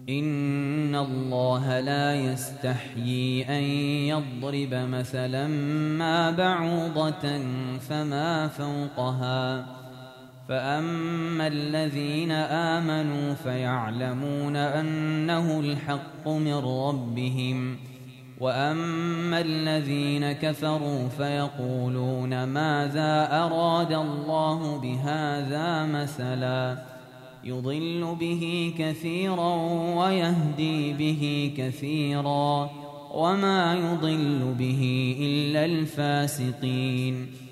إن الله لا يستحيي أن يضرب مثلا ما بعوضة فما فوقها فأما الذين آمنوا فيعلمون أنه الحق من ربهم وأما الذين كفروا فيقولون ماذا أراد الله بهذا مثلا يضل به كثيرا ويهدي به كثيرا وما يضل به إلا الفاسقين